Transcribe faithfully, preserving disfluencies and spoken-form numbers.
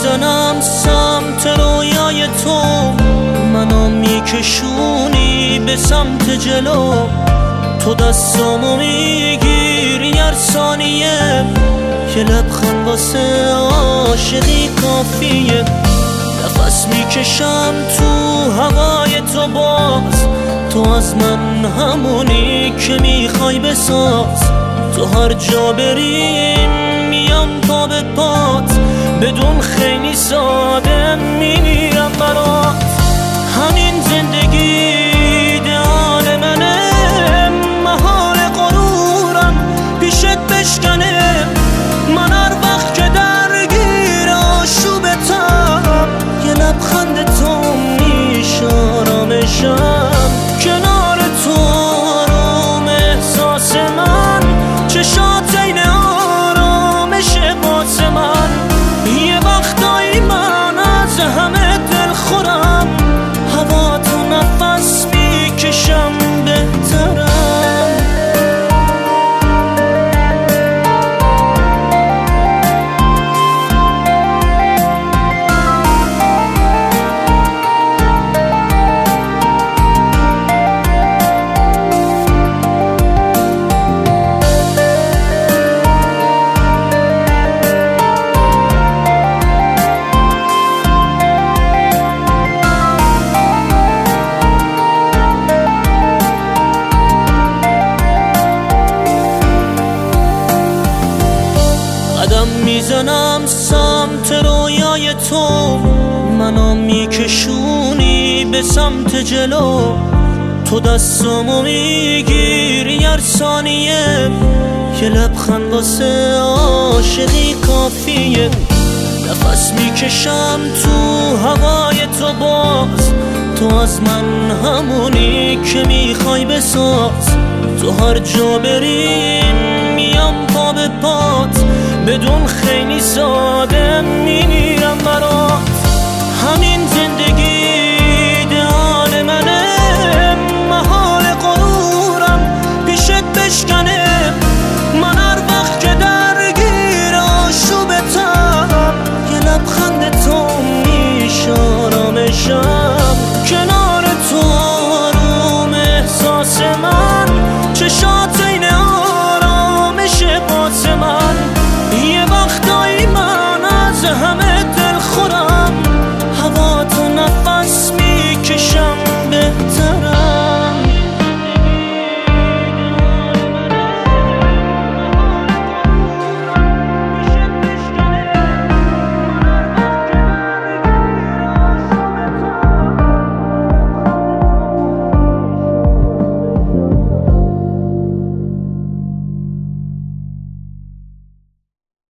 میزنم سمت رویای تو، منو میکشونی به سمت جلو. تو دستامو میگیری هر ثانیه، یه لبخند واسه عاشقی کافیه. نفس میکشم تو هوای تو باز، تو از من همونی که میخوای بساز. تو هر جا بریم میام پا به پات، بدون خیلی ساده میمیرم برات. همین زندگی ایدئال منه، محال غرورم پیشت بشکنه. من هر وقت که درگیر آشوبتم، یه لبخند تو میشه آرامشم. کنار تو آروم احساس من، چشات این آرامشه واسه من. یه وقتایی من از همه دل خورم، هوا تو نفس میکشم بهترم. قدم میزنم سمت رویای تو، منو میکشونی به سمت جلو. تو دستامو میگیری هر ثانیه، یه لبخند واسه عاشقی کافیه. نفس میکشم تو هوای تو باز، تو از من همونی که میخوای بساز. تو هر جا بریم میام پا به پات، بدون خیلی ساده